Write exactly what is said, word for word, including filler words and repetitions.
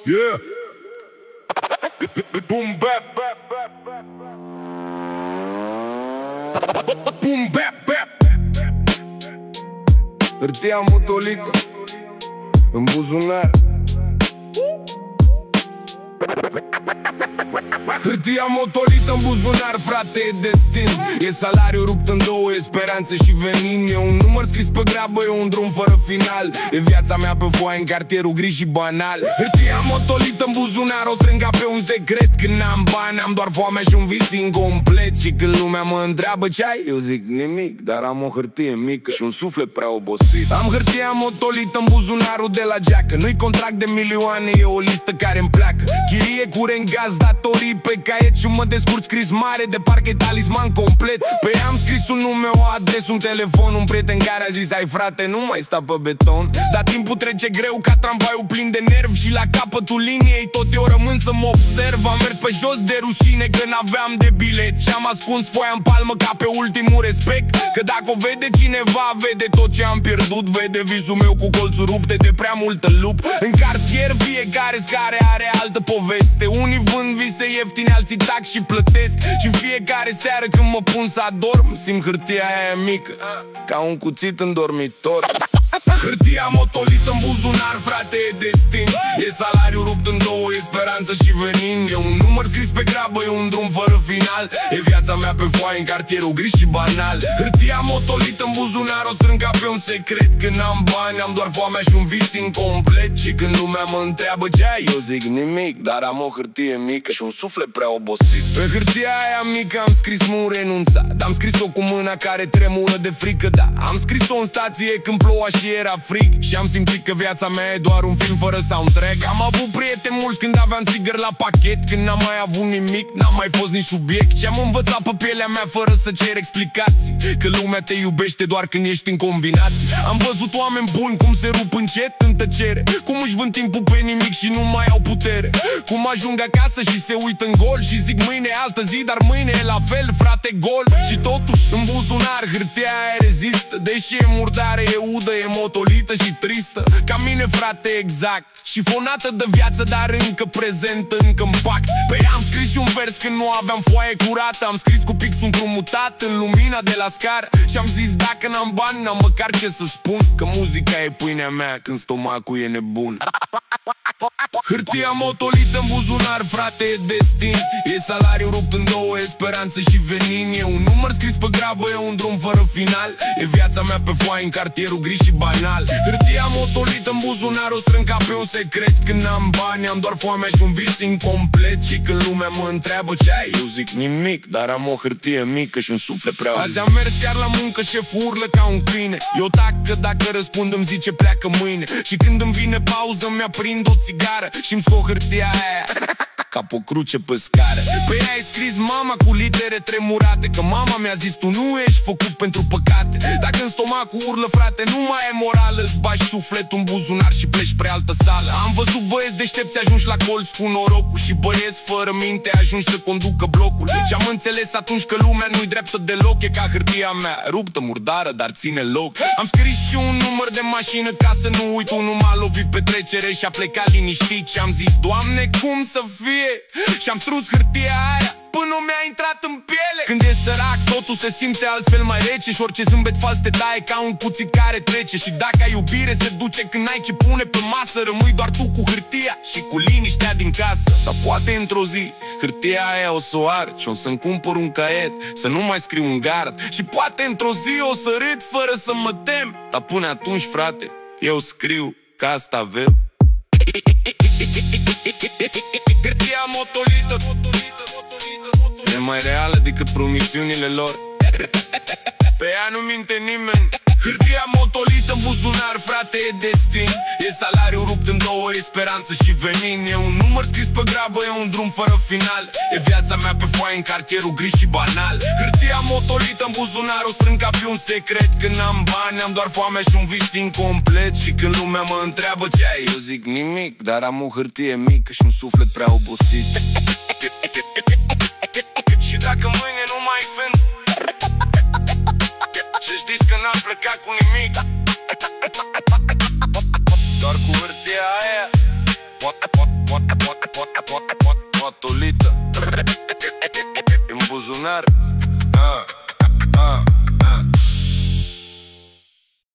Yeah. Boom bap. Boom bap bap. Hârtia motolită în buzunar. Hârtia motolită în buzunar, frate, e destin. E salariu rupt în două, e speranță și venin. E un număr scris pe grabă, e un drum fără final. E viața mea pe foaie în cartierul gri și banal. Hârtia motolită în buzunar, o strâng ca pe un secret. Când n-am bani, am doar foamea și un vis incomplet. Și când lumea mă întreabă ce ai, eu zic nimic, dar am o hârtie mică și un suflet prea obosit. Am hârtia motolită în buzunarul de la geacă. Nu-i contract de milioane, e o listă care-mi pleacă. Chirie, curent, gaz, datorii pe caiet și mă descurc scris mare, de parcă e talisman complet. Pe ea am scris un nume, o adresă, un telefon, un prieten care a zis: ai frate, nu mai sta pe beton. Dar timpul trece greu ca tramvaiul plin de nerv. Și la capătul liniei tot eu rămân să mă observ. Am mers pe jos de rușine că n-aveam de bilet și am ascuns foaia în palmă ca pe ultimul respect. Că dacă o vede cineva, vede tot ce am pierdut. Vede visul meu cu colțuri rupte de prea multă lup. În cartier fiecare scară are altă poveste. Unii vând vise ieftine, alții tac și plătesc. Și în fiecare seară când mă pun să adorm, simt hârtia aia mică ca un cuțit în dormitor. Hârtia motolită în buzunar, frate, e destin. E salariu rupt în două, e speranță și venin. E un număr scris pe grabă, e un drum fără final. E viața mea pe foaie în cartierul gri și banal. Hârtia motolită în buzunar, o strâng ca pe un secret. Când am bani, am doar foamea și un vis incomplet. Și când lumea mă întreabă ce ai, eu zic nimic, dar am o hârtie mică și un suflet prea obosit. Pe hârtia aia mică am scris nu renunța. Am scris-o cu mâna care tremură de frică, da. Am scris-o în stație când ploua și era frig. Și am simțit că viața mea e doar un film fără soundtrack. Am avut prieteni mulți când aveam țigări la pachet. Când n-am mai avut nimic, n-am mai fost nici subiect. Și am învățat pe pielea mea fără să cer explicații că lumea te iubește doar când ești în combinații. Am văzut oameni buni cum se rup încet în tăcere, cum își vând timpul pe nimic și nu mai au putere, cum ajung acasă și se uită în gol și zic mâine e altă zi, dar mâine e la fel, frate, gol. Și totuși în buzunar hârtia aia rezistă. Deși e murdară, e udă, e motolită și tristă. Ca mine, frate, exact. Și fonată de viață, dar încă prezentă, încă în pact. Pe ea am scris și un vers când nu aveam foaie curată. Am scris cu pixul încrumutat în lumina de la scară. Și am zis dacă n-am bani, n-am măcar ce să spun, că muzica e pâinea mea când stomacul e nebun. Hârtia motolită în buzunar, frate, e destin. E salariu rupt în două, e speranță și venin. E un număr scris pe grabă, e un drum fără final. E viața mea pe foaie în cartierul gri și banal. Hârtia motolită în buzunar, o strâng ca pe un secret. Când n-am bani, am doar foamea și un vis incomplet. Și când lumea mă întreabă ce ai, eu zic nimic, dar am o hârtie mică și un suflet prea. Azi am mers iar la muncă, șeful urlă ca un câine. Eu tac că dacă răspund îmi zice pleacă mâine. Și când îmi vine pauză, mi-aprind o țigară și-mi scot hârtia aia ca pe o cruce pe scară. Pe ea ai scris mama cu litere tremurate, că mama mi-a zis tu nu ești făcut pentru păcate. Dacă în stomacul urlă, frate, nu mai e morală. Îți bagi sufletul în buzunar și pleci spre altă sală. Am văzut băieți deștepți ajungi la colț cu norocul și băieți fără minte ajungi să conducă blocul. Și am înțeles atunci că lumea nu-i dreaptă deloc. E ca hârtia mea, ruptă, murdară, dar ține loc. Am scris și un număr de mașină ca să nu uit. Unul m-a lovit pe trecere și a plecat liniștit. Și am zis, Doamne, cum să fie? Și am strus hârtia aia până mi-a intrat în piele. Când ești sărac, totul se simte altfel mai rece. Și orice zâmbet fals te taie ca un cuțit care trece. Și dacă ai iubire se duce când n-ai ce pune pe masă. Rămâi doar tu cu hârtia și cu liniștea din casă. Dar poate într-o zi hârtia aia o să o arci și o să-mi cumpăr un caiet să nu mai scriu un gard. Și poate într-o zi o să râd fără să mă tem. Dar până atunci, frate, eu scriu că asta avem. Hârtia motolită e mai reală decât promisiunile lor. Pe ea nu minte nimeni. Hârtia motolită în buzunar, frate, e destin. E salariu rupt în două, e speranță și venin. E un număr scris pe grabă, e un drum fără final. E viața mea pe foaie în cartierul gri și banal. Hârtia motolită în buzunar, o strâng ca pe un secret. Când am bani, am doar foamea și un vis incomplet. Și când lumea mă întreabă ce ai, eu zic nimic, dar am o hârtie mică și un suflet prea obosit. Și dacă mâine nu mai vând, să știți că n-am plecat cu nimic, doar cu hârtia aia. Motolită în buzunar.